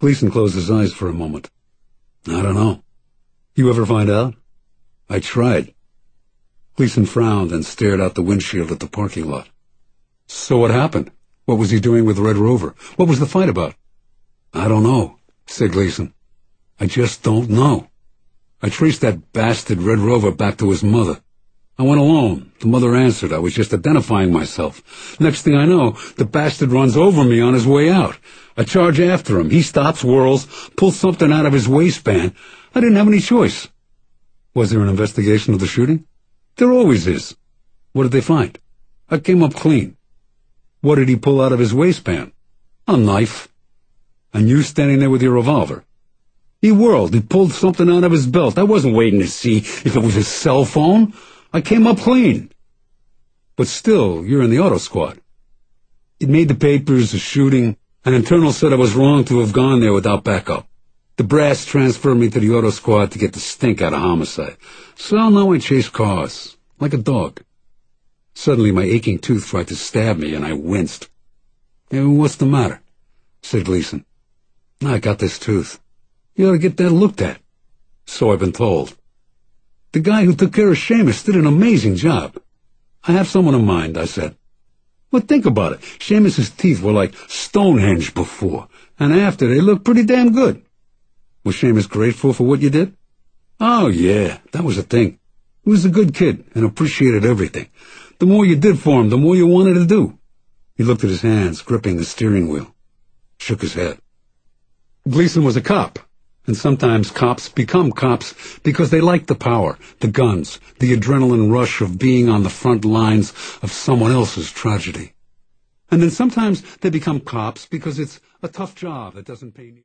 Gleason closed his eyes for a moment. I don't know. You ever find out? I tried. Gleason frowned and stared out the windshield at the parking lot. So what happened? What was he doing with Red Rover? What was the fight about? I don't know, said Gleason. I just don't know. I traced that bastard Red Rover back to his mother. I went alone. The mother answered. I was just identifying myself. Next thing I know, the bastard runs over me on his way out. I charge after him. He stops, whirls, pulls something out of his waistband. I didn't have any choice. Was there an investigation of the shooting? There always is. What did they find? I came up clean. What did he pull out of his waistband? A knife. And you standing there with your revolver? He whirled. He pulled something out of his belt. I wasn't waiting to see if it was his cell phone. I came up clean. But still, you're in the auto squad. It made the papers, a shooting. An internal said I was wrong to have gone there without backup. The brass transferred me to the auto squad to get the stink out of homicide. So now I chase cars, like a dog. Suddenly my aching tooth tried to stab me, and I winced. Hey, what's the matter? Said Gleason. I got this tooth. You ought to get that looked at. So I've been told. The guy who took care of Seamus did an amazing job. I have someone in mind, I said. But think about it. Seamus's teeth were like Stonehenge before, and after they looked pretty damn good. Was Seamus grateful for what you did? Oh, yeah, that was a thing. He was a good kid and appreciated everything. The more you did for him, the more you wanted to do. He looked at his hands, gripping the steering wheel. Shook his head. Gleason was a cop. And sometimes cops become cops because they like the power, the guns, the adrenaline rush of being on the front lines of someone else's tragedy. And then sometimes they become cops because it's a tough job that doesn't pay